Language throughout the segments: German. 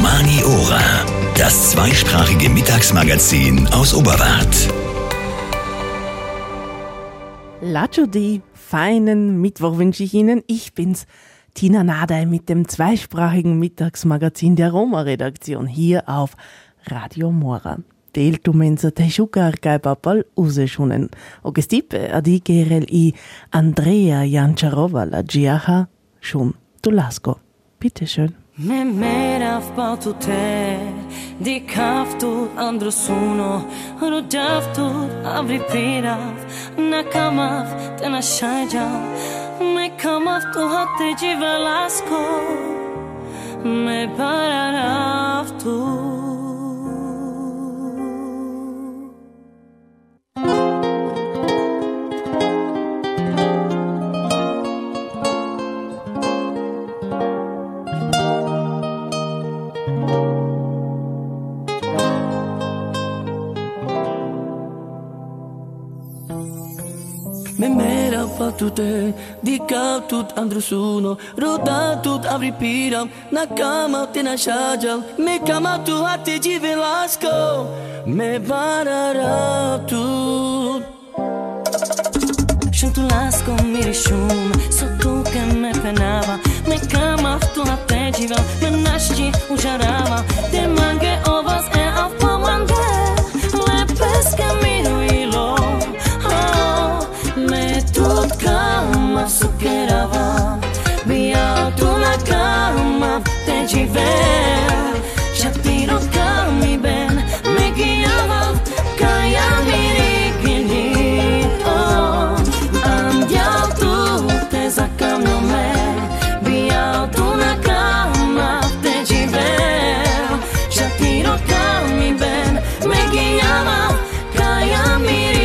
Romani-Ora, das zweisprachige Mittagsmagazin aus Oberwart. Lachudi, feinen Mittwoch wünsche ich Ihnen. Ich bin's, Tina Nadey mit dem zweisprachigen Mittagsmagazin der Roma-Redaktion hier auf Radio Mora. Deltumenza Teshuka Arkaipapal Useschunen. Ogestipe Adigerel I Andrea Jancharova La Giaha Shun Tulasko. Bitte schön. Me mera vpatute, di kaftut andro suno, rodaftut avri pirav, na kamav te na shajav, me kamav tu hatte jivelasko, me pararavtu. Me mera fatute, di tut andrusuno, roda tut avri piram, na kama te na shajal, me kama tu hati de Velasco, me barara tut. Shantu lasco mi rishum, so tu che me penava, me kama tu hati de Vel, me nashti ujarava, te mange ovas e auf pomande, le pesca mi ruilo. Tut kama sukerava, bia tu na kama te jiver, shatiro kami ben, me guiava, kaya mirigini, oh, andiao tu te zakam me, bia tu na kama te jiver, shatiro kami ben, me guiava, kaya mirigini.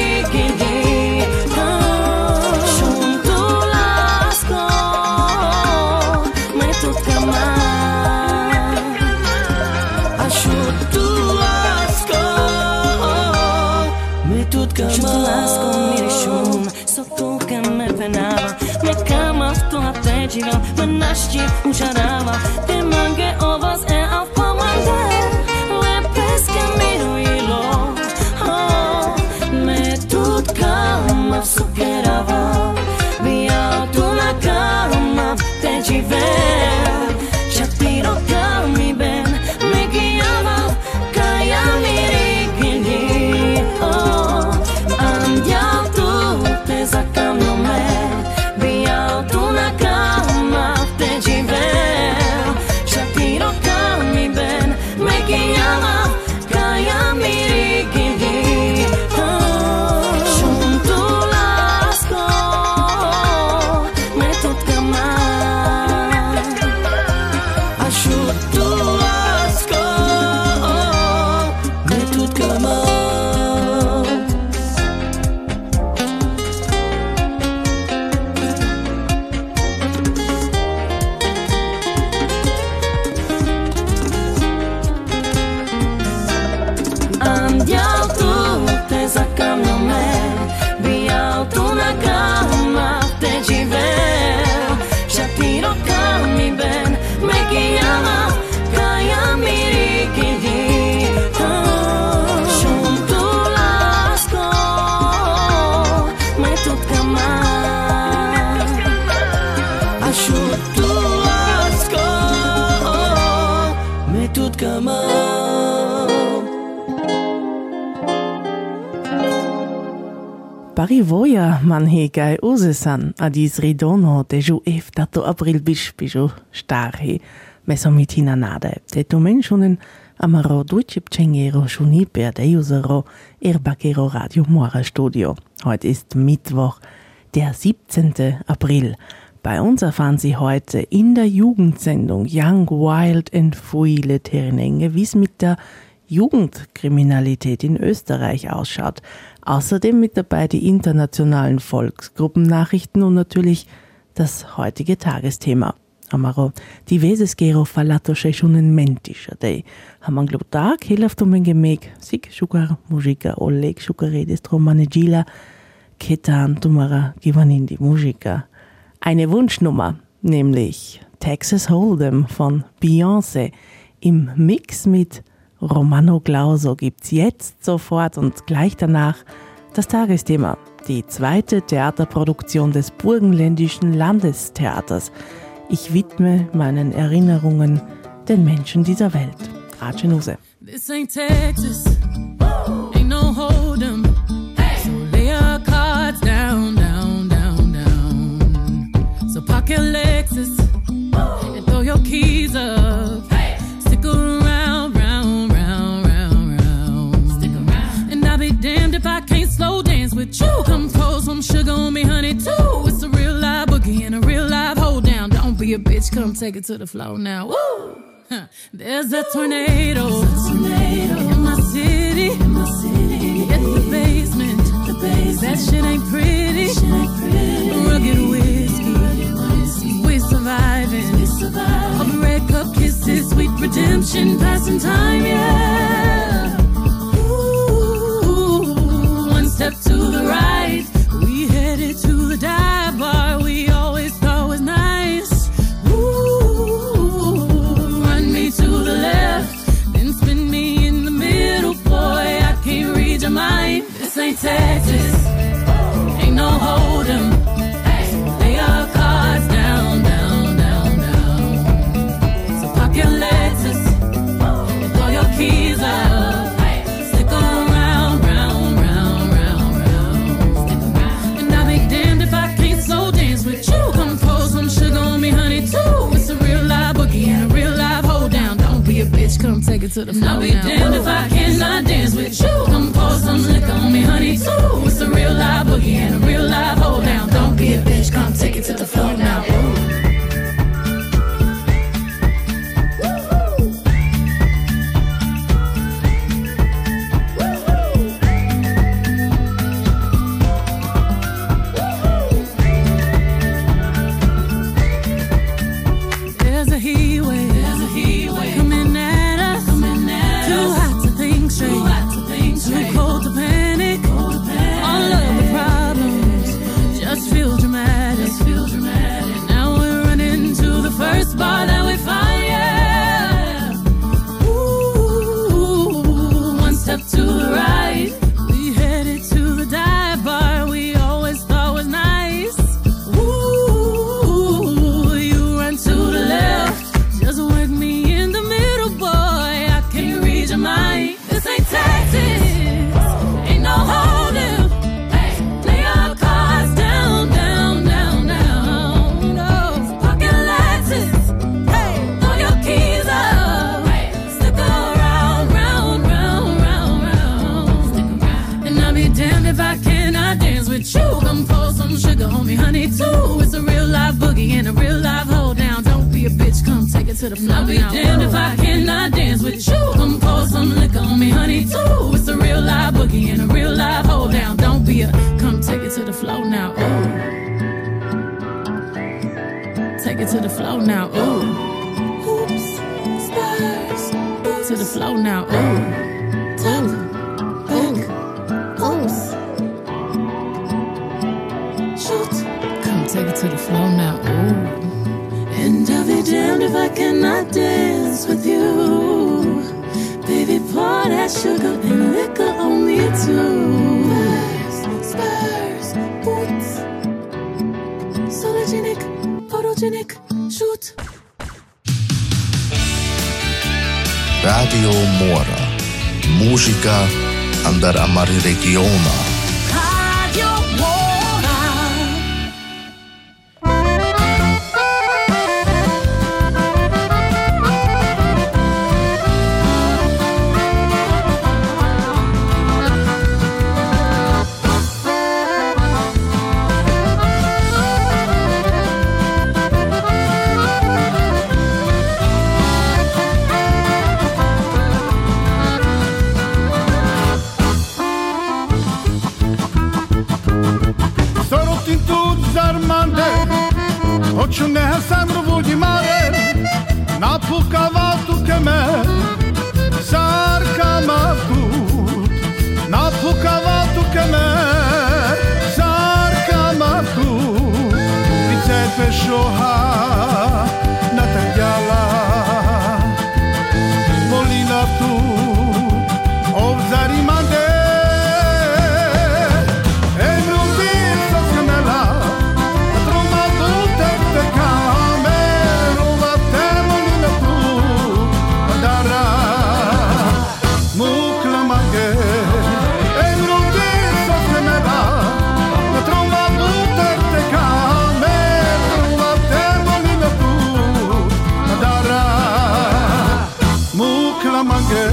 Lasco mi rishum, so tu che me penava, me kama tu hate jiva, me nashti ujarava, te mange ovas e auf pomande, le pesca mi ruilo, oh, me tut kama sukerava, bia tu na kama te jiver, shatiro kami ben, me guiava, kaya mirigini, oh. Andiao tu te zakam no me, biao tu na kama te jiver, shatiro kami ben, me guiava, kaya mirigini, oh. Shun tu lasco, me tut kama, ashu tu lasco, me tut kama. Andiao tu te zakam no me, biao tu na kama te jiver, shatiro kami ben, me guiava, kaya mirigini, oh. Shun tu lasco, me tut kama, ashu tu lasco, me tut kama. Parivoja man hegai usesan adis ridono deju eftato april bispishu starhe mesomitina nade tetu menschunen amaro ducipcengero shuni per de usero erbakero Radio Mora Studio. Heute ist Mittwoch, der 17. April. Bei uns erfahren Sie heute in der Jugendsendung Young, Wild and Fuile Ternenge, wie es mit der Jugendkriminalität in Österreich ausschaut. Außerdem mit dabei die internationalen Volksgruppennachrichten und natürlich das heutige Tagesthema. Amaro, die Wesesgero fallato schunen mentischer dei. Haman glutak, hilaftumen gemeg, sig sugar musica, oleg sugaredes tromanegila, ketan tumara givanindi musica. Eine Wunschnummer, nämlich Texas Hold'em von Beyoncé. Im Mix mit Romano Glauso gibt's jetzt sofort und gleich danach das Tagesthema, die zweite Theaterproduktion des Burgenländischen Landestheaters. Ich widme meinen Erinnerungen den Menschen dieser Welt. Ratschenuse. This ain't Texas, ain't no hold'em. So lay your cards down, down, down, down. So park your Lexus and throw your keys up. Stick around, round, round, round, round. Stick around. And I'll be damned if I can't slow dance with you. Come pour some sugar on me, honey, too. It's a real live boogie and a real live hold down. Don't be a bitch, come take it to the floor now. Woo! There's a tornado in my city. Get the basement. That shit ain't pretty. Rugged whiskey. We surviving. All the red cup kisses, sweet redemption, passing time, yeah. Ooh, one step to the right. We headed to the dive bar we always thought was nice. To the left, then spin me in the middle, boy, I can't read your mind. This ain't Texas, ain't no hold'em. Lay your cards down, down, down, down. So park your Lexus and throw your keys up. Stick around, round, round, round, round. And I'll be damned if I can't slow dance with you. Come pour some sugar on me, honey, too. It's a real live boogie and a real live hold down. Don't be a bitch, come take it to the floor. I'll be damned if I cannot dance with you. Come pour some liquor on me, honey, too. It's a real live boogie and a real live hold down. Don't be a bitch, come take it to the floor now. Bar that we find, yeah. Ooh, one step to the right. We headed to the dive bar we always thought was nice. Ooh, you run to the left, just work me in the middle, boy. I can't read your mind. This ain't Texas, ain't no hold'em. Lay your cards down, down, down, down. No, pocket Lexus. If I cannot dance with you, come pour some sugar on me, honey, too. It's a real live boogie and a real live hold down. Don't be a bitch, come take it to the floor. I'll be damned if I cannot dance with you. Come pour some liquor on me, honey, too. It's a real live boogie and a real live hold down. Don't be a, come take it to the floor now. Ooh. Take it to the floor now. Ooh. Hoops, spurs, to the floor now. Ooh. Top. Take it to the floor now, ooh. And I'll be damned if I cannot dance with you. Baby, pour that sugar and liquor on me too. Spurs, boots. Sologenic, photogenic, shoot. Radio Mora. Musica andar amare regiona. Hoću ne sam rubudi mare, napukava tu keme, sarka mavkut, napukava tu keme, sarka mavkut, vicet peshoha, natagyala, mukla mange.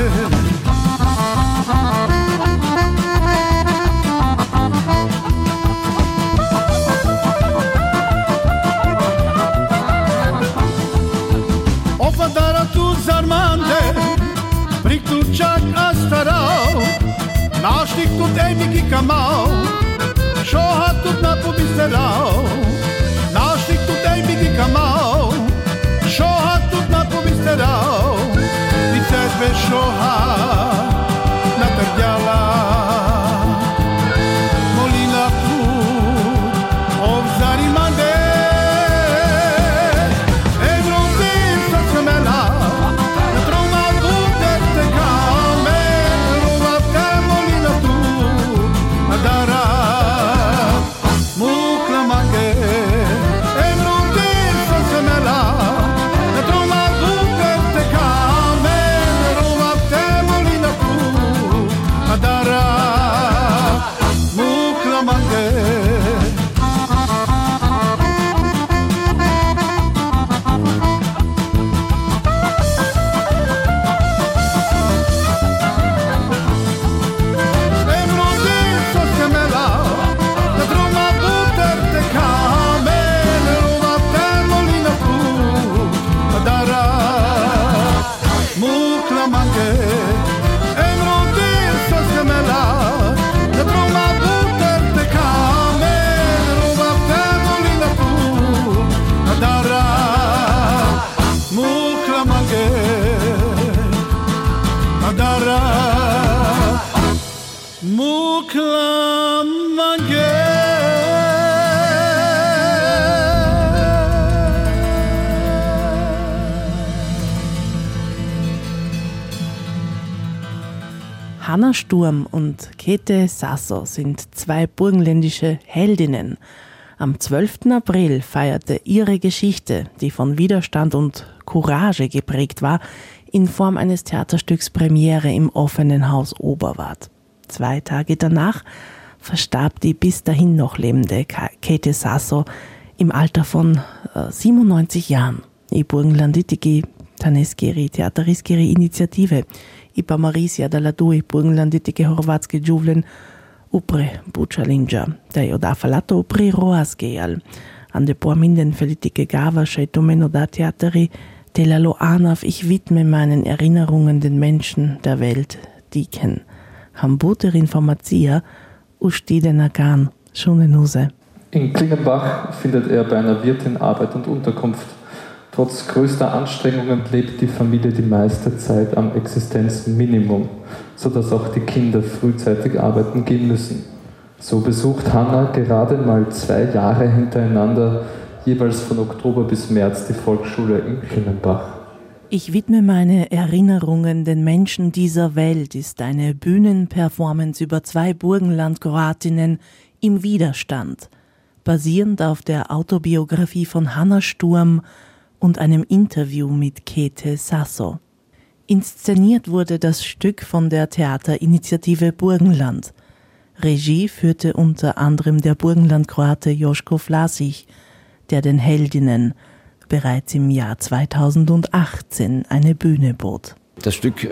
Ofadara tu zarmande, priključak astarao, našlik tu temiki kamao, šoha tu napobisterao, našlik tu temiki kamao, šoha tu napobisterao, i tebe šoha natrdjala, molina tu ovzarimande. Hanna Sturm und Käthe Sasso sind zwei burgenländische Heldinnen. Am 12. April feierte ihre Geschichte, die von Widerstand und Courage geprägt war, in Form eines Theaterstücks Premiere im offenen Haus Oberwart. 2 Tage danach verstarb die bis dahin noch lebende Käthe Sasso im Alter von 97 Jahren. I Burgenlanditiki Taneskeri Teateriskeri Initiative I Pamarisja dalla due Burgenlanditike Horvatske Džuvlen upre Bučalinđa, da je odafalato upri Roaske al an de Porminden Felitike Gavaše Domeno da Teateri Telalo Anav, ich widme meinen Erinnerungen den Menschen der Welt, Diken. Hambuter Informatia ustide nagan, Schunenuse. In Klingenbach findet er bei einer Wirtin Arbeit und Unterkunft. Trotz größter Anstrengungen lebt die Familie die meiste Zeit am Existenzminimum, sodass auch die Kinder frühzeitig arbeiten gehen müssen. So besucht Hanna gerade mal 2 Jahre hintereinander, jeweils von Oktober bis März, die Volksschule in Klingenbach. Ich widme meine Erinnerungen den Menschen dieser Welt ist eine Bühnenperformance über 2 Burgenland-Kroatinnen im Widerstand, basierend auf der Autobiografie von Hanna Sturm und einem Interview mit Käthe Sasso. Inszeniert wurde das Stück von der Theaterinitiative Burgenland. Regie führte unter anderem der Burgenland-Kroate Joško Vlasic, der den Heldinnen bereits im Jahr 2018 eine Bühne bot. Das Stück,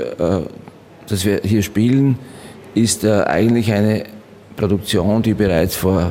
das wir hier spielen, ist eigentlich eine Produktion, die bereits vor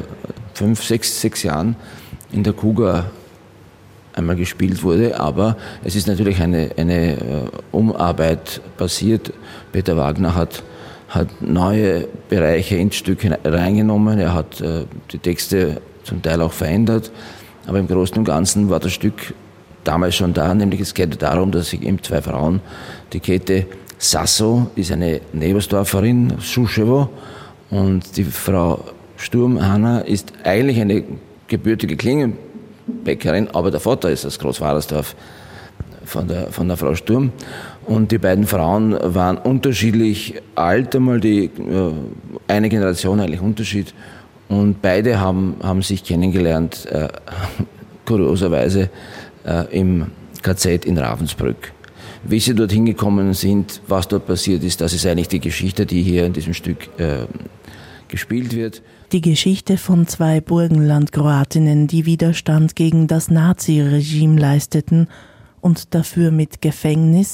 6 Jahren in der Kuga einmal gespielt wurde, aber es ist natürlich eine Umarbeit passiert. Peter Wagner hat neue Bereiche ins Stück reingenommen, er hat die Texte zum Teil auch verändert, aber im Großen und Ganzen war das Stück damals schon da, nämlich es geht darum, dass sich eben 2 Frauen, die Käthe Sasso ist eine Nebersdorferin, Suschewo, und die Frau Sturm, Hanna, ist eigentlich eine gebürtige Klingenbäckerin, aber der Vater ist aus Großwahrersdorf von der Frau Sturm. Und die beiden Frauen waren unterschiedlich alt, einmal eine Generation eigentlich Unterschied. Und beide haben sich kennengelernt, kurioserweise im KZ in Ravensbrück. Wie sie dorthin gekommen sind, was dort passiert ist, das ist eigentlich die Geschichte, die hier in diesem Stück gespielt wird. Die Geschichte von 2 Burgenland-Kroatinnen, die Widerstand gegen das Naziregime leisteten und dafür mit Gefängnis,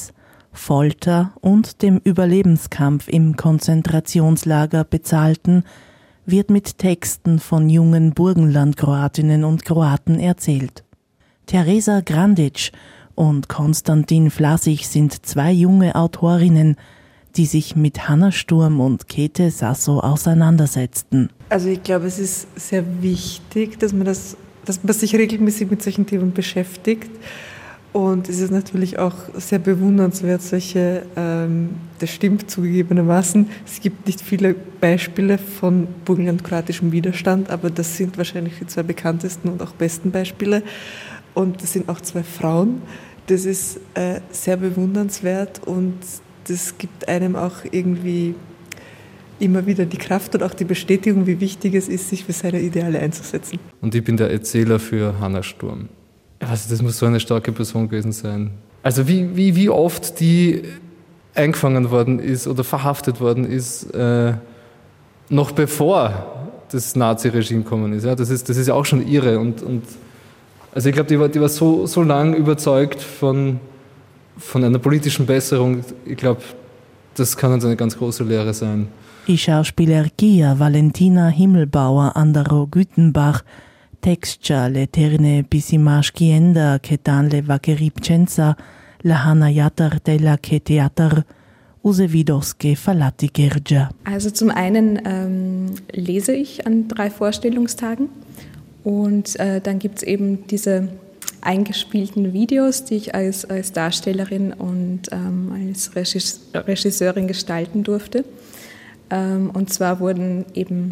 Folter und dem Überlebenskampf im Konzentrationslager bezahlten, wird mit Texten von jungen Burgenlandkroatinnen und Kroaten erzählt. Teresa Grandic und Konstantin Vlasich sind 2 junge Autorinnen, die sich mit Hanna Sturm und Käthe Sasso auseinandersetzten. Also ich glaube, es ist sehr wichtig, dass man sich regelmäßig mit solchen Themen beschäftigt. Und es ist natürlich auch sehr bewundernswert, das stimmt zugegebenermaßen, es gibt nicht viele Beispiele von burgenlandkroatischem Widerstand, aber das sind wahrscheinlich die 2 bekanntesten und auch besten Beispiele. Und das sind auch 2 Frauen. Das ist sehr bewundernswert und das gibt einem auch irgendwie immer wieder die Kraft und auch die Bestätigung, wie wichtig es ist, sich für seine Ideale einzusetzen. Und ich bin der Erzähler für Hanna Sturm. Also das muss so eine starke Person gewesen sein. Also wie oft die eingefangen worden ist oder verhaftet worden ist, noch bevor das Nazi-Regime gekommen ist. Ja, das ist ja auch schon irre. Und also ich glaube, die war so lang überzeugt von einer politischen Besserung. Ich glaube, das kann uns eine ganz große Lehre sein. Die Schauspielerkia Valentina Himmelbauer Andaro Gütenbach Textja l'eterne pisimaschkienda ketanle vakeripcenza la Hanna Jatar della che teater usevidoske falatikerja. Also zum einen lese ich an 3 Vorstellungstagen und dann gibt es eben diese eingespielten Videos, die ich als Darstellerin und als Regisseurin gestalten durfte. Und zwar wurden eben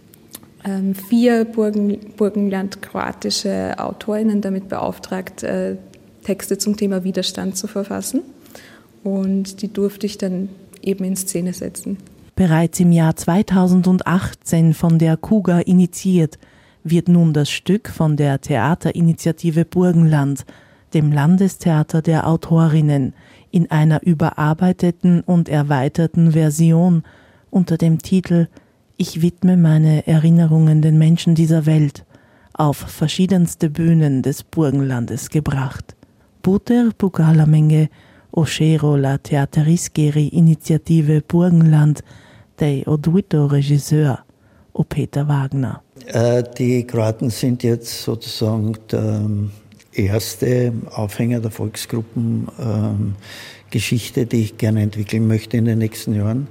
4 burgenlandkroatische AutorInnen damit beauftragt, Texte zum Thema Widerstand zu verfassen. Und die durfte ich dann eben in Szene setzen. Bereits im Jahr 2018 von der KUGA initiiert, wird nun das Stück von der Theaterinitiative Burgenland, dem Landestheater der Autorinnen, in einer überarbeiteten und erweiterten Version unter dem Titel Ich widme meine Erinnerungen den Menschen dieser Welt auf verschiedenste Bühnen des Burgenlandes gebracht. Puter Pugalamenge Oschero la Teateriskeri Initiative Burgenland dei Oduito Regisseur o Peter Wagner. Die Kroaten sind jetzt sozusagen der erste Aufhänger der Volksgruppengeschichte, die ich gerne entwickeln möchte in den nächsten Jahren.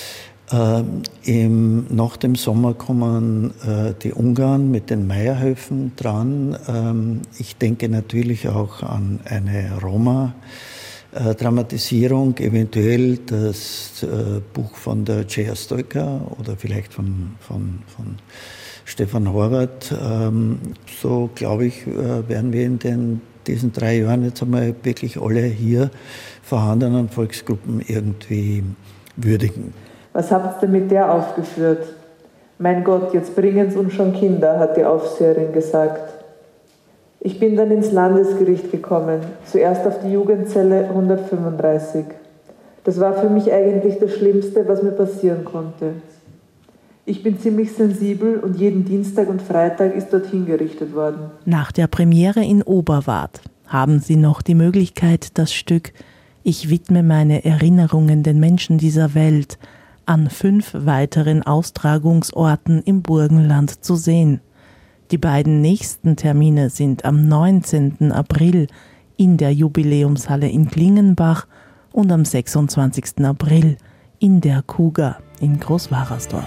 Nach dem Sommer kommen die Ungarn mit den Meierhöfen dran. Ich denke natürlich auch an eine Roma-Dramatisierung, eventuell das Buch von der Ceja Stojka oder vielleicht von Stefan Horvath. So, glaube ich, werden wir in diesen 3 Jahren jetzt einmal wirklich alle hier vorhandenen Volksgruppen irgendwie würdigen. Was habt ihr mit der aufgeführt? Mein Gott, jetzt bringen's uns schon Kinder, hat die Aufseherin gesagt. Ich bin dann ins Landesgericht gekommen, zuerst auf die Jugendzelle 135. Das war für mich eigentlich das Schlimmste, was mir passieren konnte. Ich bin ziemlich sensibel und jeden Dienstag und Freitag ist dort hingerichtet worden. Nach der Premiere in Oberwart haben Sie noch die Möglichkeit, das Stück Ich widme meine Erinnerungen den Menschen dieser Welt an 5 weiteren Austragungsorten im Burgenland zu sehen. Die beiden nächsten Termine sind am 19. April in der Jubiläumshalle in Klingenbach und am 26. April in der KUGA in Großwachersdorf.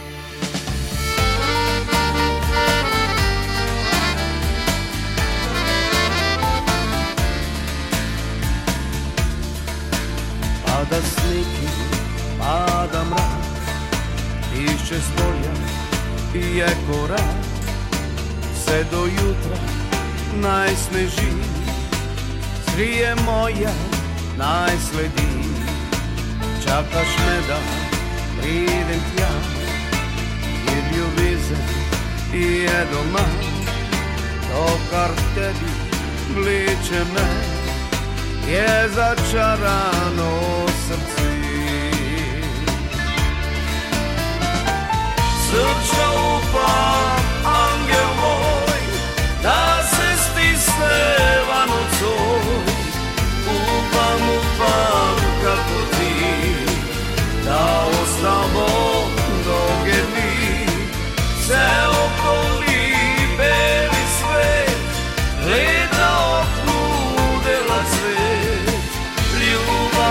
Pada mrak, išće stolja i je korak, sve do jutra najsneži, srije moja najsledi, čakaš me da pridem tja, jer ljubizen je doma, to kar tebi bliče me, je začarano srce. Srča upa, angel moj, da se stisne van nocoj. Upam,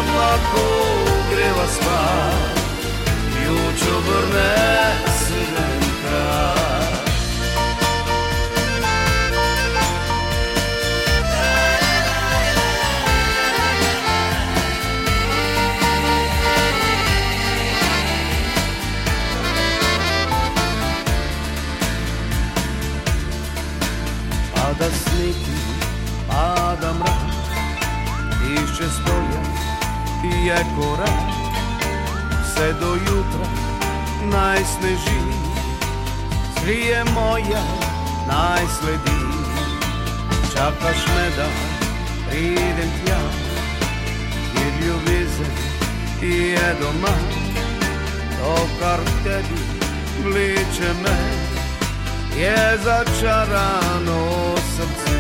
pa greva spát, jučo vrne sedem krát. Pada sniti, pada mrak, išče stolja i je korak, sve do jutra najsneži, skrije moja najsledi. Čakaš me da pridem tja, jer ljubizen je doma, to kar tebi bliče me, je začarano srce.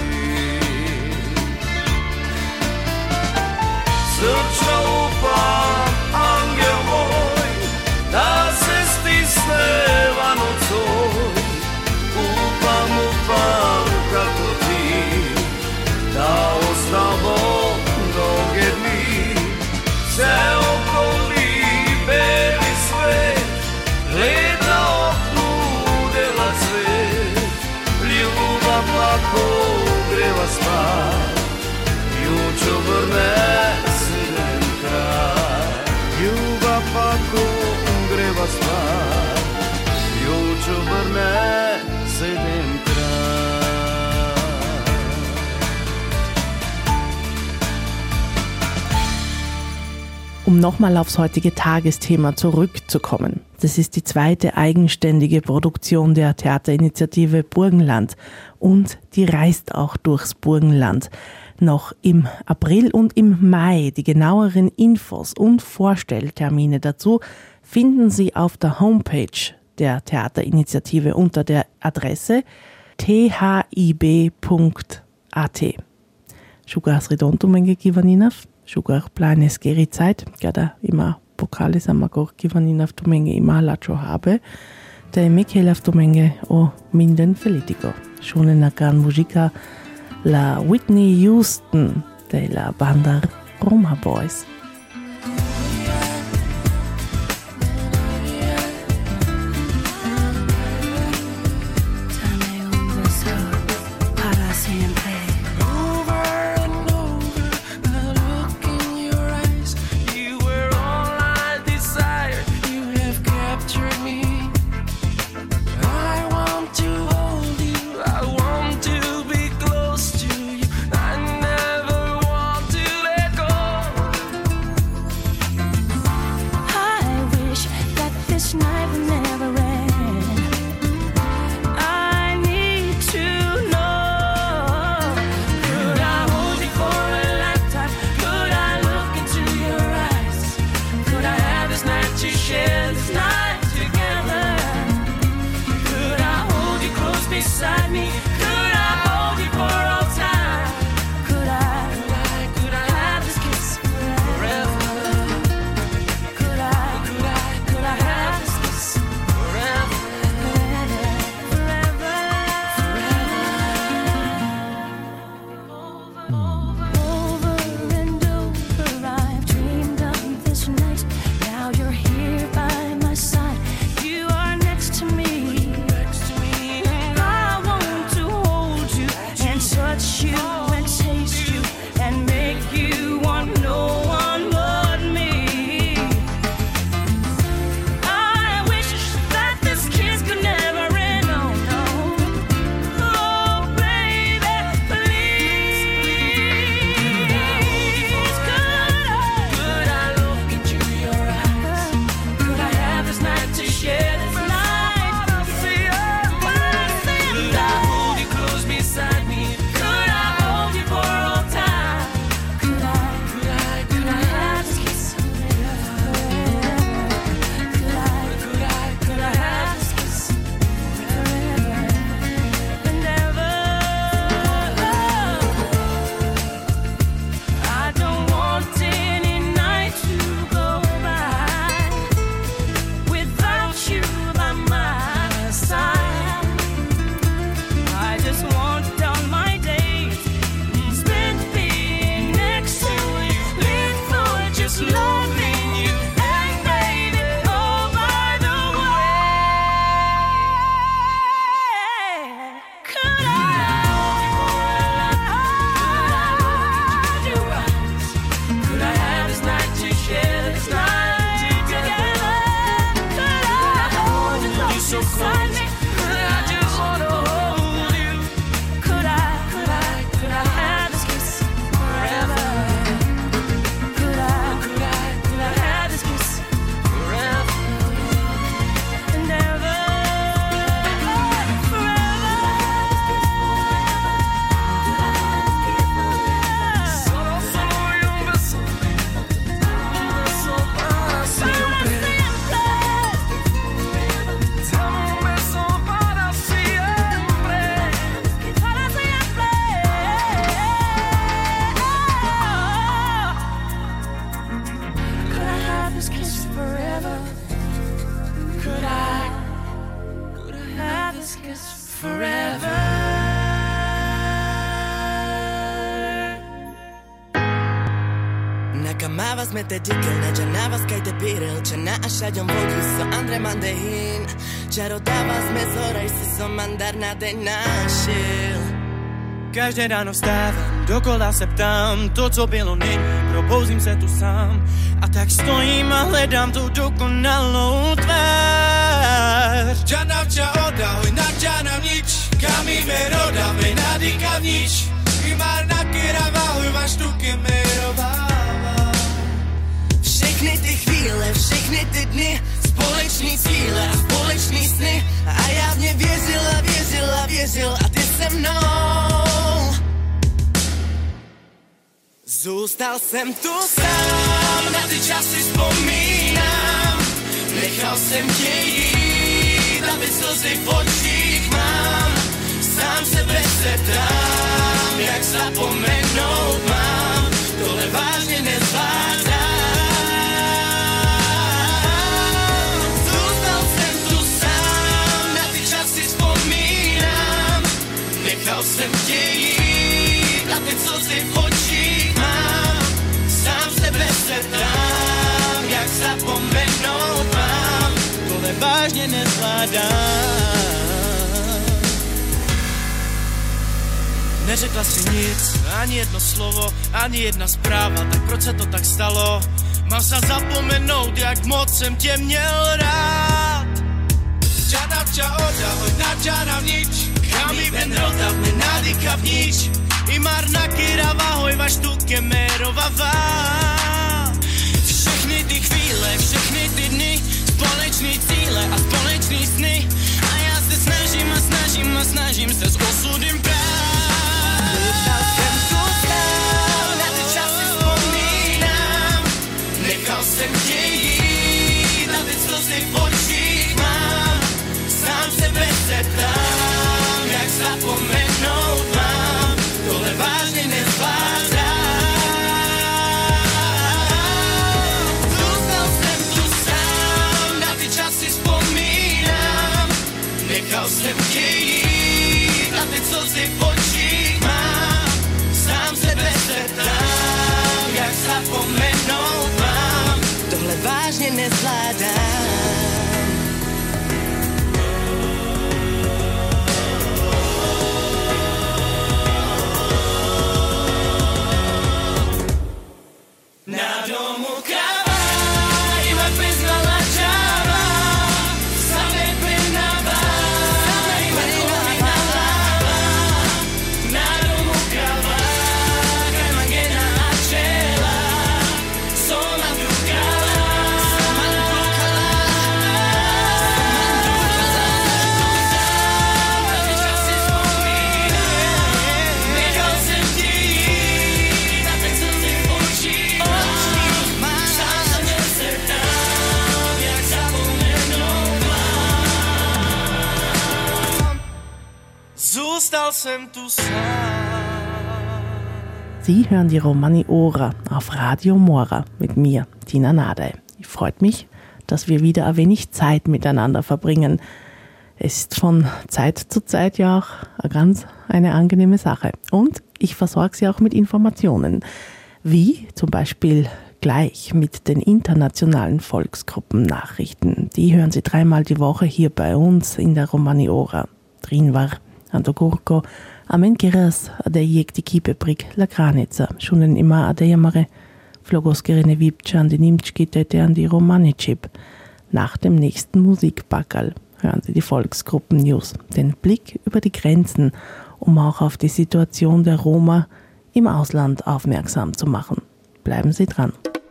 Srčno upam, angel moj, da se stisne van nocoj. Upam, upam, kako ti, da ostamo mnoge dni. Vse okoli beli svet, gleda oknu dela cvet. Ljubav lako greva spat, jučo vrne sedem krát. Ljubav lako greva spat, jučo vrne sedem krát. Um nochmal aufs heutige Tagesthema zurückzukommen. Das ist die zweite eigenständige Produktion der Theaterinitiative Burgenland und die reist auch durchs Burgenland. Noch im April und im Mai. Die genaueren Infos und Vorstelltermine dazu finden Sie auf der Homepage der Theaterinitiative unter der Adresse thib.at. Šugar sredontu menge kivaninav, šugar plane skeri zeit, kada ima pokali sama gor kivaninav tu menge ima lačo habe, da je mekelav tu menge o minden felitiko. Šune na gran muzika la Whitney Houston de la banda Roma Boys. To me, I want to this kiss forever? Could I have this kiss forever? Nakamavas me te dikel, na janavas kaj te piril, që na ashajom vogli so andre mandehin, që rodavas me zoraj si so mandarna de našil. Každé ráno vstávam, dokola se ptám, to, co bylo, není, probouzím se tu sám. A tak stojím a hledám tu dokonalou tvář. Džanavča odahoj, na džanav nič, kam ime rodave, nadikav nič. Imar nakiravahuj, máš tu kemerovává. Všechny ty chvíle, všechny ty dny, společný cíle a společný sny. A já v ně věřil a ty se mnou. Zůstal jsem tu sám, na ty časy vzpomínám. Nechal jsem tě jít, a ty slzy v očích mám. Sám sebe se ptám, jak zapomenout mám. Tohle vážně nezvládám. Zůstal jsem tu sám, na ty časy vzpomínám. Nechal jsem tě jít, a ty slzy v očích mám. Sám sebe se ptám, jak zapomenout mám. Tohle vážně nezvládám. Neřekla si nic, ani jedno slovo, ani jedna zpráva, tak proč se to tak stalo? Mám se zapomenout, jak moc jsem tě měl rád. Džanavča odahoj, na džanav nič, kam ven rodav me nadikav nič. Imar nakiravahuj, máš tu kemerovává. Všechny ty chvíle, všechny ty dny, společný cíle a společný sny. A já se snažím se s osudem brát. Zůstal jsem tu sám, na ty časy vzpomínám. Nechal jsem tě jít, a ty slzy v očích mám. Sám sebe se ptám, jak zapomenout mám. Tohle vážně nezvládám. Zůstal jsem tu sám, na ty časy vzpomínám. Nechal jsem tě jít, a ty slzy v očích mám. Sám sebe se ptám, jak zapomenout mám. Tohle vážně nezvládám. Na domu káva, iba priznala čáva. Samé plinavá, iba kolina láva. Na domu káva, kamangena a čela. Sola dukala, na ty časy vzpomínám. Nechal jsem ti jít, a tak slzy v očích. Zůstal jsem tu sám. Sie hören die Romani Ora auf Radio Mora mit mir, Tina Nade. Es freut mich, dass wir wieder ein wenig Zeit miteinander verbringen. Es ist von Zeit zu Zeit ja auch eine angenehme Sache. Und ich versorge Sie auch mit Informationen, wie zum Beispiel gleich mit den internationalen Volksgruppennachrichten. Die hören Sie 3-mal die Woche hier bei uns in der Romani Ora. Drin war Ando Kurko, amen kiras adejek ti kipe prik la granica, šunen ima adejamare Flogoskerine Wipče an die Nimtschgitete an die Romani-Chip. Nach dem nächsten Musikbackerl hören Sie die Volksgruppen-News, den Blick über die Grenzen, um auch auf die Situation der Roma im Ausland aufmerksam zu machen. Bleiben Sie dran.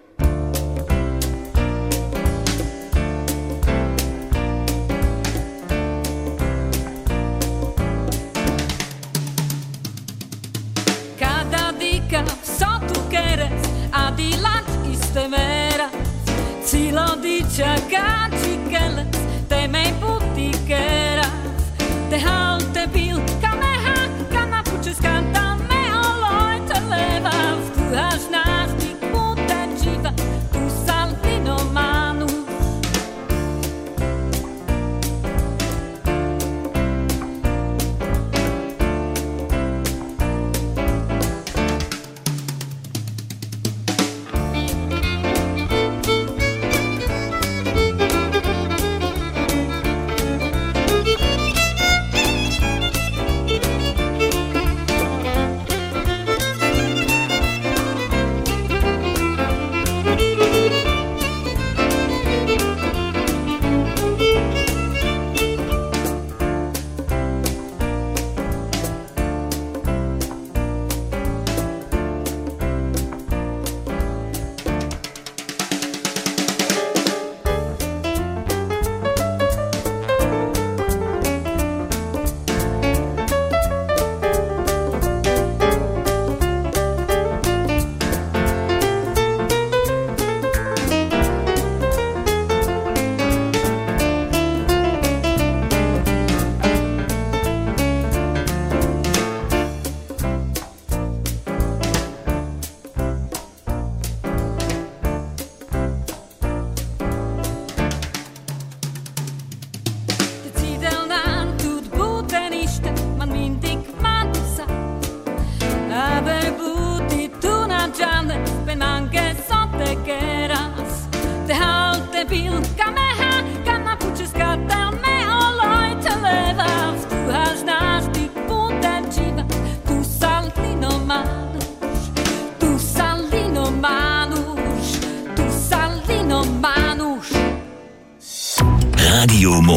Cada dica so tu quieres, adelante iste vera. Si lo dice cachiqueles, te me putiqueras. Te halte bil, kameha, kana puches canta me Leute leva. Du hast nach die gute Chiva, du saltino ma.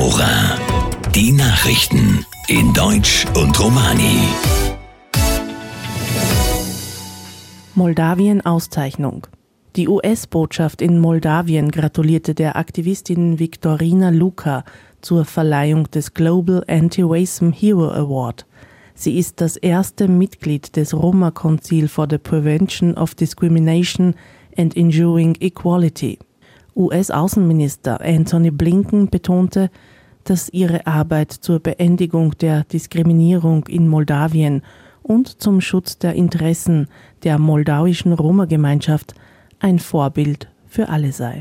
Mora. Die Nachrichten in Deutsch und Romani. Moldawien-Auszeichnung. Die US-Botschaft in Moldawien gratulierte der Aktivistin Viktorina Luka zur Verleihung des Global Anti-Racism Hero Award. Sie ist das erste Mitglied des Roma Council for the Prevention of Discrimination and Ensuring Equality. US-Außenminister Antony Blinken betonte, dass ihre Arbeit zur Beendigung der Diskriminierung in Moldawien und zum Schutz der Interessen der moldauischen Roma-Gemeinschaft ein Vorbild für alle sei.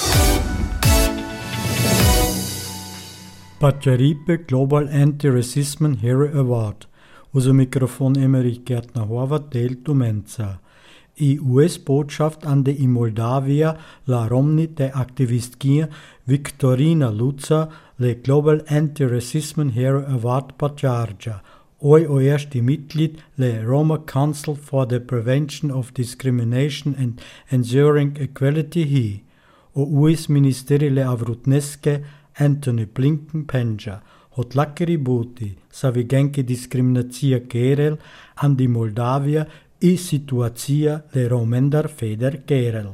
Paceripe Global Anti-Racism Hero Award. Uso Mikrofon Emmerich Gärtner Horvath teilt Mensa. I US-Botschaft an de in Moldavia la Romni de aktivistkinja Viktorina Luca le Global Anti-Racism Hero Award pacarja. O ersti Mitglied le Roma Council for the Prevention of Discrimination and Ensuring Equality hi. O US-Ministeri le Avrutneske Antony Blinken penja. Hot lakkeri buti, sa vigenke diskriminacija kerel, an di Moldavia i situacija le romendar feder kerel.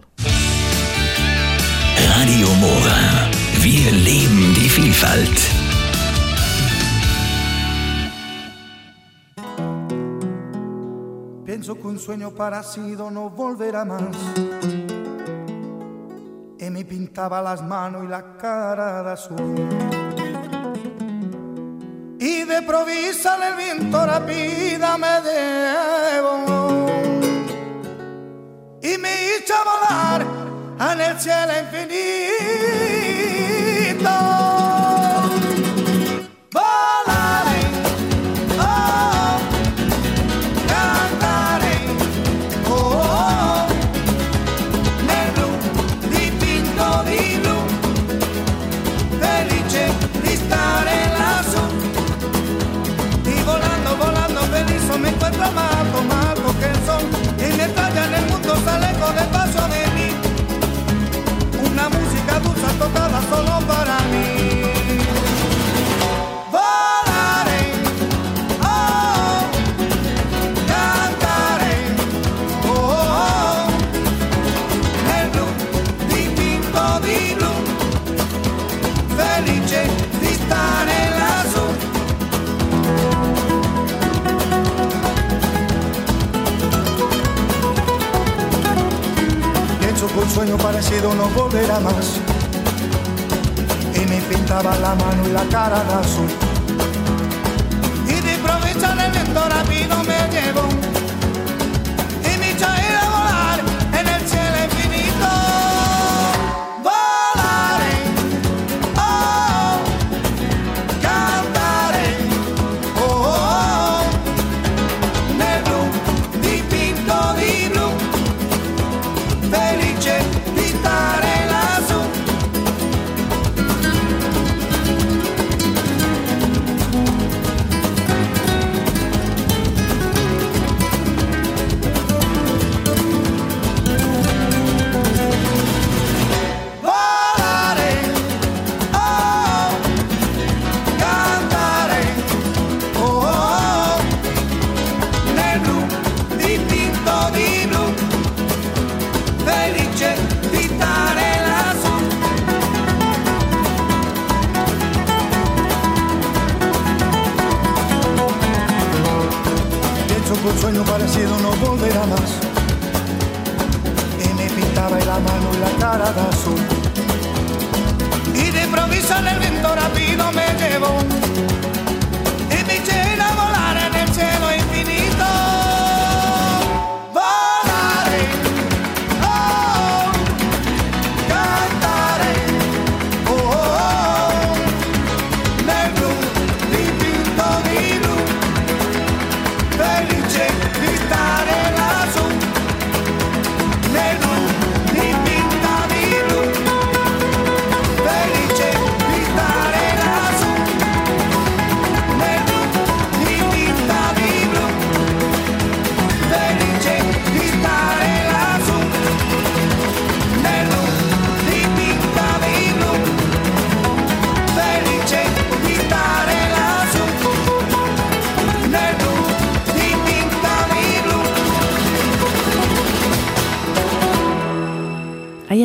Radio Mora. Wir leben die Vielfalt. Pienso que un sueño parecido no volverá más. Y me pintaba las manos y la cara de azul. Y de provisa el viento rápida me llevó y me hizo volar en el cielo infinito. Volaré, oh, cantaré, oh, nel blu dipinto di blu, felice di stare lassù. Volando feliz me encuentro más alto que el sol y mientras ya en el mundo sale con el paso de mí una música dulce tocada solo para mí. Volaré, oh, cantaré, oh, nel blu dipinto di blu, felice di stare lassù. Un sueño parecido no volverá más y me pintaba la mano y la cara de azul y de improviso el viento rápido me llevó y me echó a ir a volar en el cielo infinito. Volaré, oh, cantaré, oh, nel blu dipinto di blu, felice di stare lassù. Volare, oh, cantare, oh, nel blu dipinto di blu, felice di stare lassù. Pienso que un sueño parecido no volverá más y me pintaba la mano y la cara de azul y de improviso el viento rápido me llevó y me eché a volar en el cielo infinito. Nel blu dipinto di blu,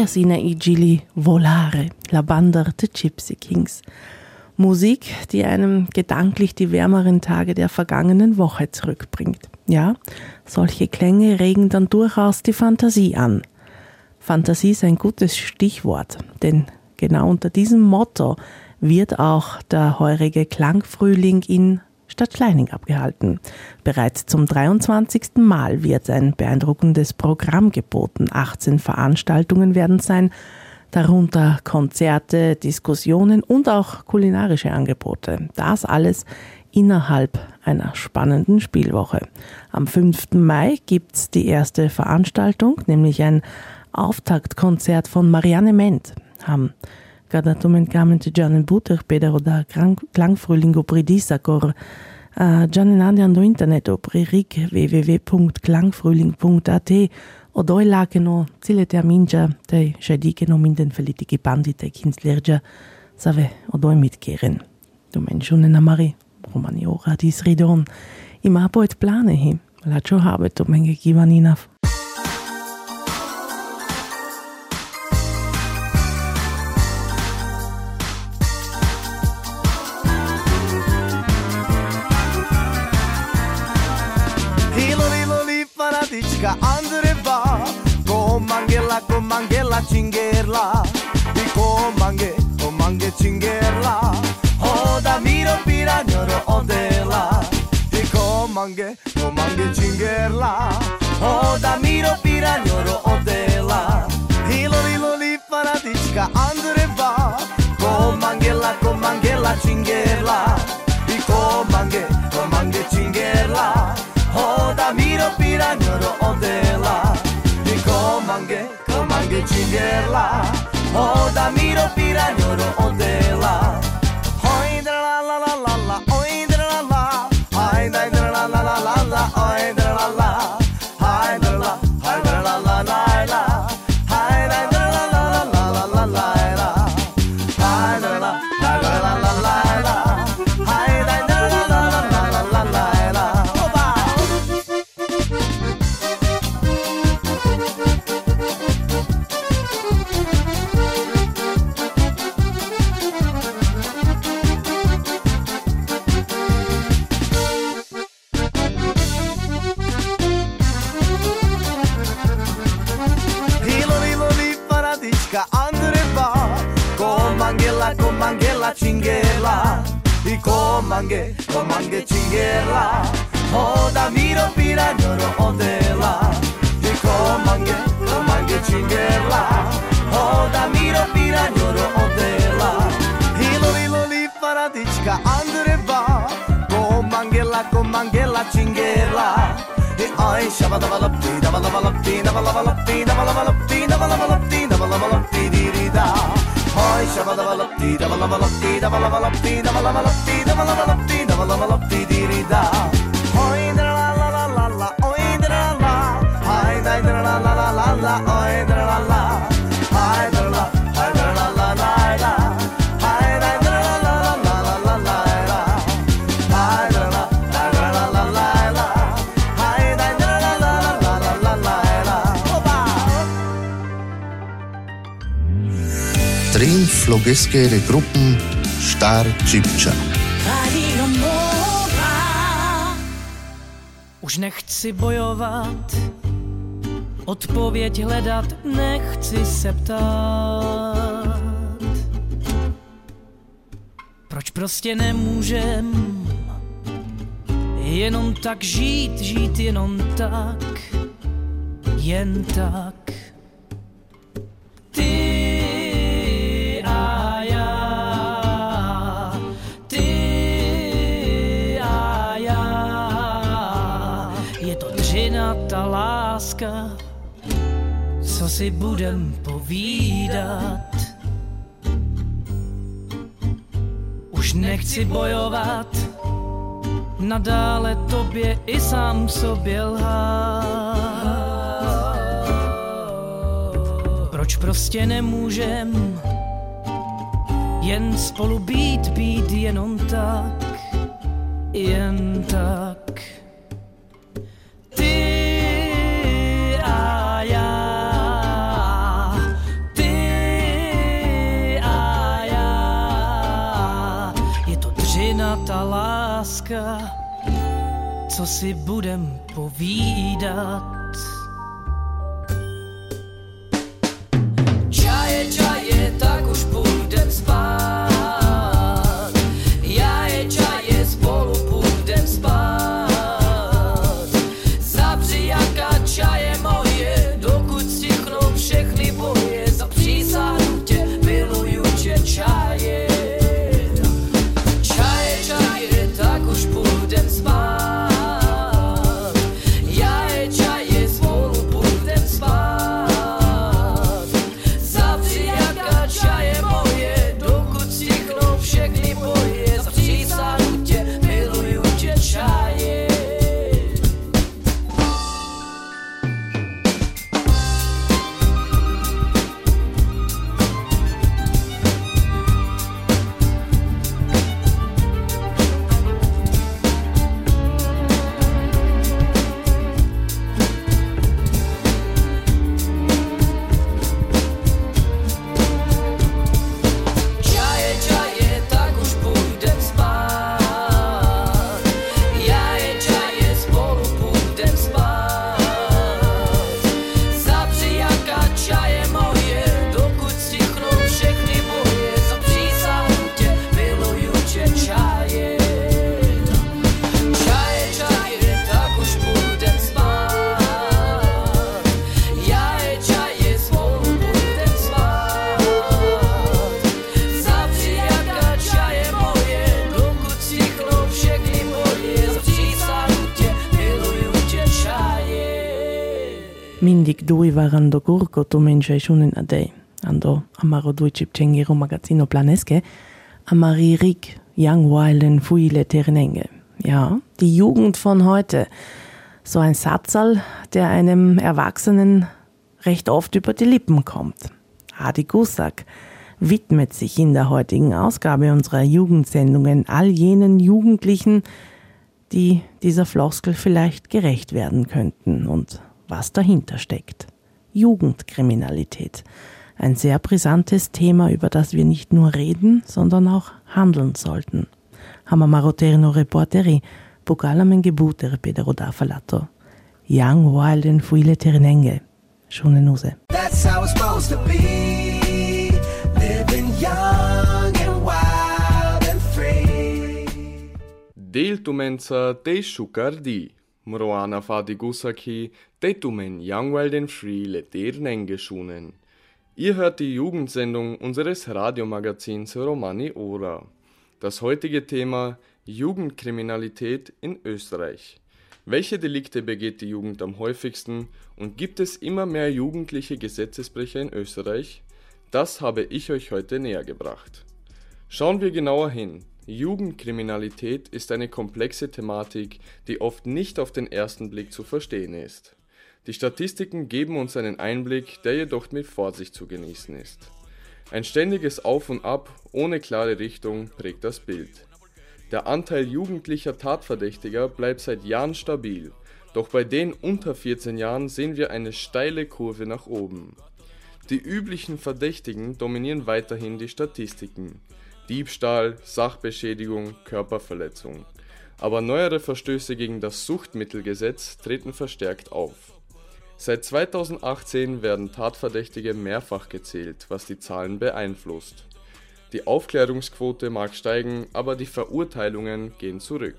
Asina i Gili Volare, la Banda der Gypsy Kings. Musik, die einem gedanklich die wärmeren Tage der vergangenen Woche zurückbringt. Ja, solche Klänge regen dann durchaus die Fantasie an. Fantasie ist ein gutes Stichwort, denn genau unter diesem Motto wird auch der heurige Klangfrühling in Stadt Schleining abgehalten. Bereits zum 23. Mal wird ein beeindruckendes Programm geboten. 18 Veranstaltungen werden sein, darunter Konzerte, Diskussionen und auch kulinarische Angebote. Das alles innerhalb einer spannenden Spielwoche. Am 5. Mai gibt's die erste Veranstaltung, nämlich ein Auftaktkonzert von Marianne Ment. Kada tumenkamente Gianni Buter Pedro da Klangfrühling pridisa kor Gianni Nandi ando internet pririk www.klangfrühling.at odoj lakeno cile terminja te šedikeno minden felitiki bandite kinslerja save odoj mitkehren. Du menšunen amari romaniora dis ridon ima poet plane hi lačo habe tu menge givaninav. Paradička Andreva, komangela cingerla, i komange cingerla, oda miro piragnoro odela, i komange cingerla, oda miro piragnoro odela, hilo li paradička Andreva, komangela cingerla, i komange cingerla. Oda miro piragnoro odela I komange cingerla Oda miro piragnoro odela Oi dra la la la la la Oi dra la la Ai dai dra la la la la la Oi dra la la Ai dra la la la la Ai dai dra la la la la la la Ai dra la la la la Ai dai dra la la la la Komangela cingerla I komange cingerla Oda miro piragnoro odela I komange cingerla Oda miro piragnoro odela Hilo li paradička Andreva Komangela cingerla I oi shabadavalapti davalavalapi davalavalapi davalavalapi davalavalapi davalavalapi dirida Oi shabadavalapti davalavalapi davalavalapi davalavalapi davalavalapi davalavalapi dirida Oi dra la la la la la Oi dra la Ai dai dra la la la la la Oi dra la la Ai dra la la la la Ai dai dra la la la la la la Ai dra la la la la Ai dai dra la la la la la Oba Trin vlogeskeere Gruppen Star Gypča. Radio Mora. Už nechci bojovat, odpověď hledat, nechci se ptát. Proč prostě nemůžem jenom tak žít jenom tak, jen tak. Ty a já, je to dřinatá láska, co si budem povídat. Už nechci bojovat, nadále tobě i sám sobě lhát. Proč prostě nemůžem jen spolu být jenom tak, jen tak. Ty a já, ty ta láska, co si budem povídat. Čaje, tak už půjdem spát. Čaje, spolu půjdem spát. Zavři jaka čaje moje, dokud stichnou všechny boje. Zapřísáhnu tě, miluju tě čaje. Čaje, tak už půjdem spát. Čaje, spolu půjdem spát. Zavři jaka čaje moje, dokud stichnou všechny boje. Zapřísáhnu tě, miluju tě čaje. Čaje, tak už půjdem spát. Čaje, spolu půjdem spát. Zavři jaka čaje moje, dokud stichnou všechny boje. Zapřísáhnu tě, miluju tě čaje. Čaje, tak už půjdem spát. Čaje, spolu půjdem spát. Zavři jaka čaje moje, dokud stichnou všechny boje. Zapřísáhnu tě, miluju tě čaje. Mindig dui varando curco tu mengia shunen adei. Ando amaro dui cipcengero magazzino planesche. Amari Rik, Young Wild and Fuile Ternenge. Ja, die Jugend von heute. So ein Satzal, der einem Erwachsenen recht oft über die Lippen kommt. Adi Gusak widmet sich in der heutigen Ausgabe unserer Jugendsendungen all jenen Jugendlichen, die dieser Floskel vielleicht gerecht werden könnten und was dahinter steckt. Jugendkriminalität. Ein sehr brisantes Thema, über das wir nicht nur reden, sondern auch handeln sollten. Hamamaroterno reporteri, Pukalamen gebutere Pedro da Falato. Young, Wild and Fuile Ternenge. Schöne Nuse. That's how it's supposed to be. Living young and wild and free. Deltumenza te shukardi. Mroana fadi gusaki, detumen Young Wild and Free le Ternenge schunen. Ihr hört die Jugendsendung unseres Radiomagazins Romani Ora. Das heutige Thema Jugendkriminalität in Österreich. Welche Delikte begeht die Jugend am häufigsten und gibt es immer mehr jugendliche Gesetzesbrecher in Österreich? Das habe ich euch heute näher gebracht. Schauen wir genauer hin. Jugendkriminalität ist eine komplexe Thematik, die oft nicht auf den ersten Blick zu verstehen ist. Die Statistiken geben uns einen Einblick, der jedoch mit Vorsicht zu genießen ist. Ein ständiges Auf und Ab ohne klare Richtung prägt das Bild. Der Anteil jugendlicher Tatverdächtiger bleibt seit Jahren stabil, doch bei denen unter 14 Jahren sehen wir eine steile Kurve nach oben. Die üblichen Verdächtigen dominieren weiterhin die Statistiken: Diebstahl, Sachbeschädigung, Körperverletzung. Aber neuere Verstöße gegen das Suchtmittelgesetz treten verstärkt auf. Seit 2018 werden Tatverdächtige mehrfach gezählt, was die Zahlen beeinflusst. Die Aufklärungsquote mag steigen, aber die Verurteilungen gehen zurück.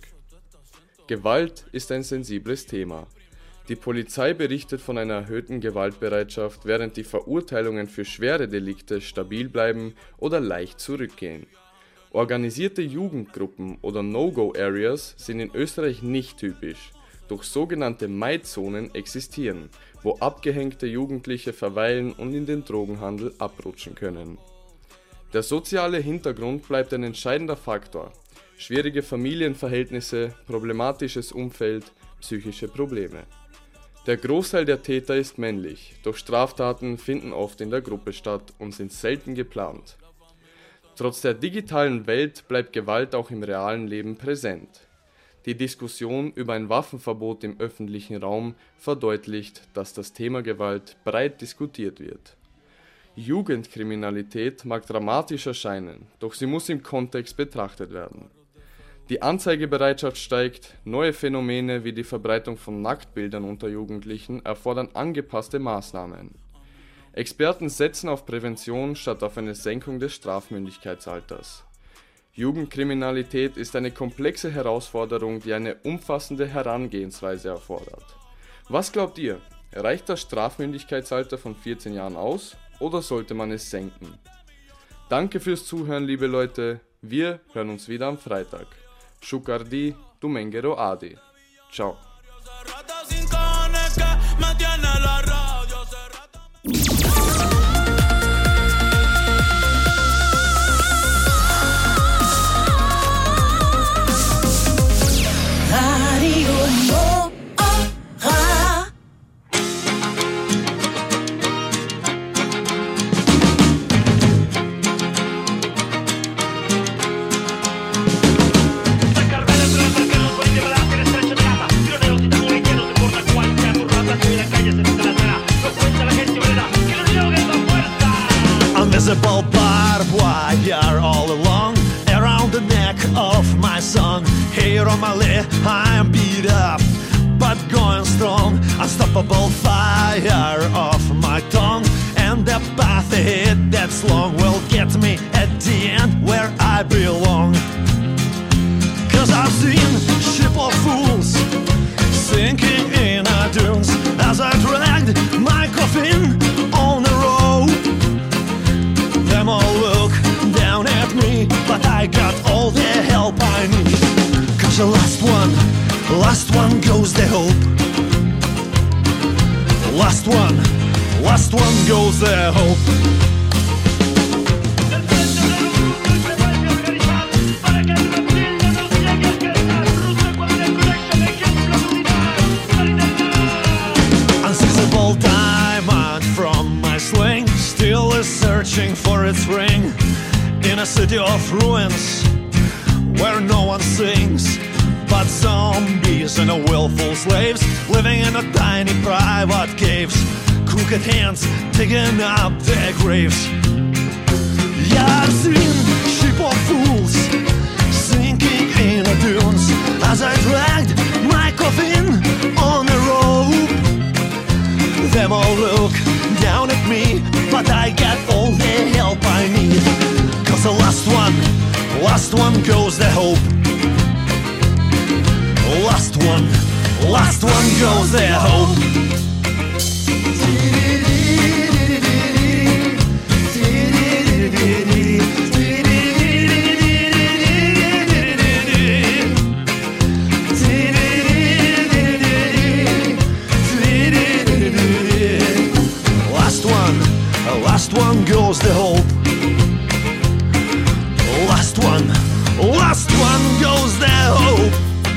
Gewalt ist ein sensibles Thema. Die Polizei berichtet von einer erhöhten Gewaltbereitschaft, während die Verurteilungen für schwere Delikte stabil bleiben oder leicht zurückgehen. Organisierte Jugendgruppen oder No-Go-Areas sind in Österreich nicht typisch, doch sogenannte Meidzonen existieren, wo abgehängte Jugendliche verweilen und in den Drogenhandel abrutschen können. Der soziale Hintergrund bleibt ein entscheidender Faktor. Schwierige Familienverhältnisse, problematisches Umfeld, psychische Probleme. Der Großteil der Täter ist männlich, doch Straftaten finden oft in der Gruppe statt und sind selten geplant. Trotz der digitalen Welt bleibt Gewalt auch im realen Leben präsent. Die Diskussion über ein Waffenverbot im öffentlichen Raum verdeutlicht, dass das Thema Gewalt breit diskutiert wird. Jugendkriminalität mag dramatisch erscheinen, doch sie muss im Kontext betrachtet werden. Die Anzeigebereitschaft steigt, neue Phänomene wie die Verbreitung von Nacktbildern unter Jugendlichen erfordern angepasste Maßnahmen. Experten setzen auf Prävention statt auf eine Senkung des Strafmündigkeitsalters. Jugendkriminalität ist eine komplexe Herausforderung, die eine umfassende Herangehensweise erfordert. Was glaubt ihr? Reicht das Strafmündigkeitsalter von 14 Jahren aus oder sollte man es senken? Danke fürs Zuhören, liebe Leute. Wir hören uns wieder am Freitag. Shukardi, Dumengero Adi. Ciao. Invisible barbed wire all along around the neck of my son. Here on my leg, I am beat up, but going strong. Unstoppable fire of my tongue, and the path ahead that's long will get me at the end where I belong. 'Cause I've seen ship of fools sinking in our dunes as I dragged my coffin on the rope. Them all look down at me, but I got all the help I need. 'Cause the last one goes the hope. Last one goes the hope. Unseizable diamond from my sling still is searching for its ring in a city of ruins where no one sings but zombies and willful slaves living in a tiny private caves, crooked hands digging up their graves. Yeah, I've seen ship of fools sinking in the dunes as I dragged my coffin on a rope. Them all look down at me, but I get all the help I need. 'Cause the last one goes the hope. Last one goes the hope. Last one goes the hope. Last one goes the hope.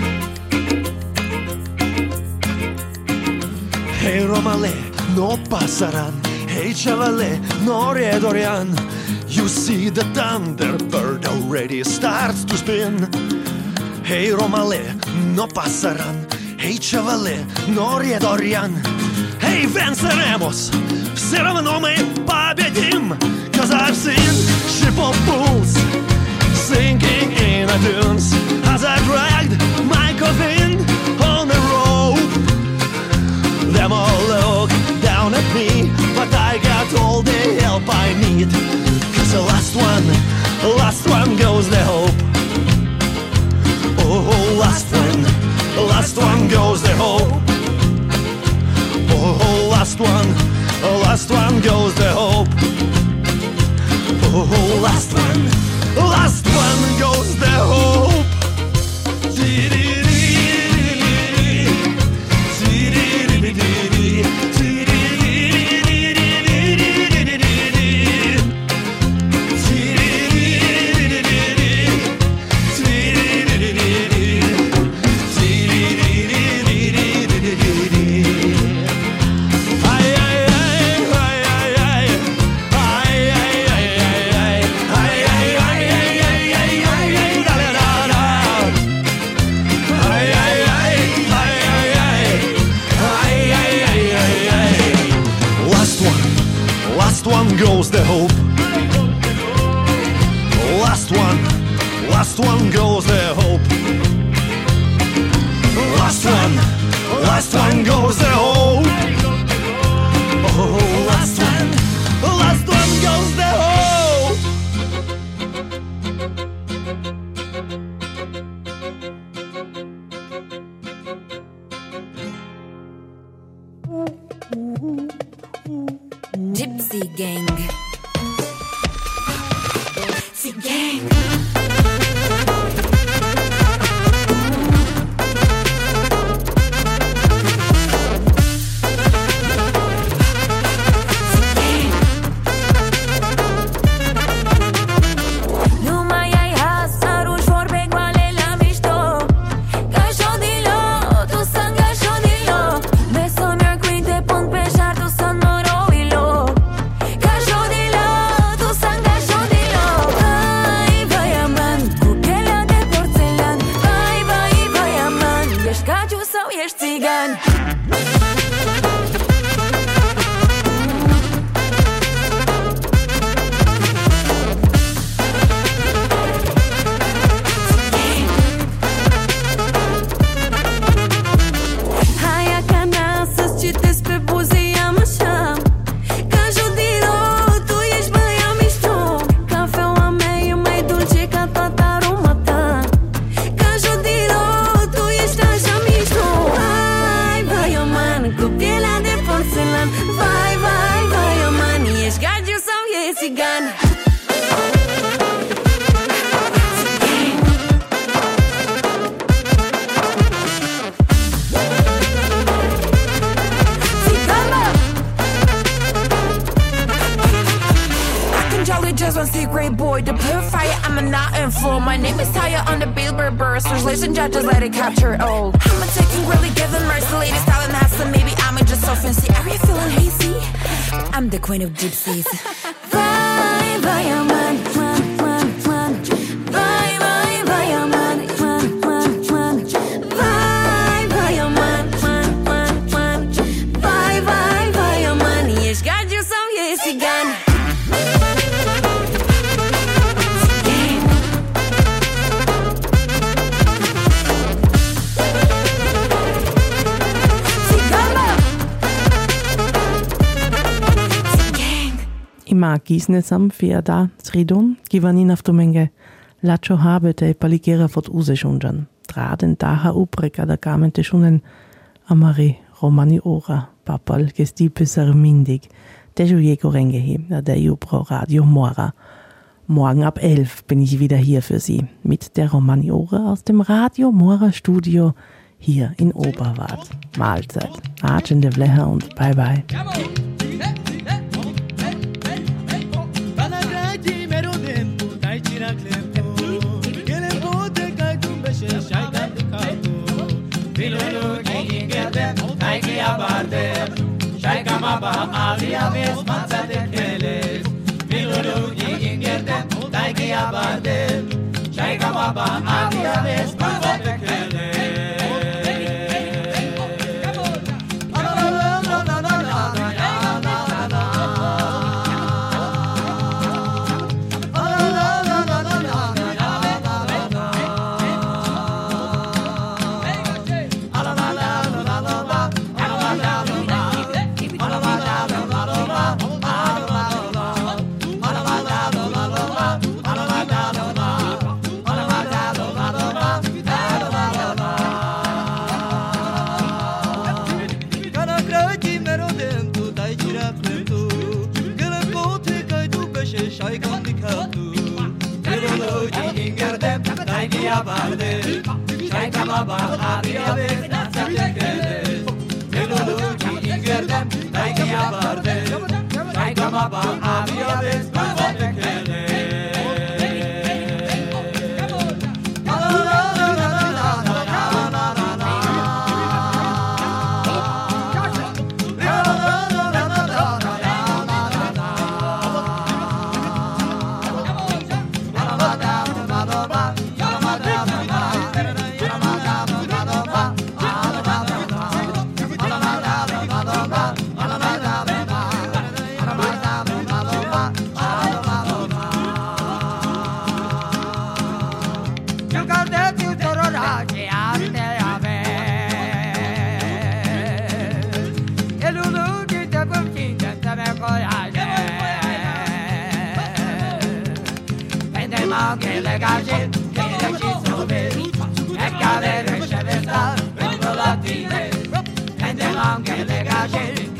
Hey Romale, no passaran. Hey Chavale, no redorian. You see the thunderbird already starts to spin. Hey Romale, no passaran. Hey Chavale, no redorian. Hey, venceremos. Все равно мы победим. 'Cause I've seen ship of fools sinking in the dunes as I dragged my coffin on the rope. Them all look down at me, but I got all the help I need. 'Cause the last one goes the hope. Oh, last one goes the hope. Oh, last one goes the hope. Oh, last one goes the hope. Goes the hope. last one goes the hope. Last one goes the hope. Oh, last one goes the hope. Gypsy Gang. Gypsy Gang. Judges let it capture all. I'm taking really given mercy, lady style and hustling. Maybe I'm just so fancy. Are you feeling hazy? I'm the queen of gypsies. Vai, vai, man, man, man, man. Vai, vai, vai, man, man, man, man. Vai, vai, man, man, man, man. Vai, vai, vai, man. Ești gagiu sau e țigan? Ima gisne sam fiada sridon givanin auf domenge lacho habete paligera fot useshunjan traden daha upreka da kamente schunen amari romani ora papal gestipe mindig deju jego rengehi der Jubro Radio Mora. Morgen ab 11 bin ich wieder hier für Sie mit der Romani Ora aus dem Radio Mora Studio hier in Oberwart. Mahlzeit, Argende Vleher und bye bye. anche le case che ci sono veri e cadere c'è per stare per la fine e anche le case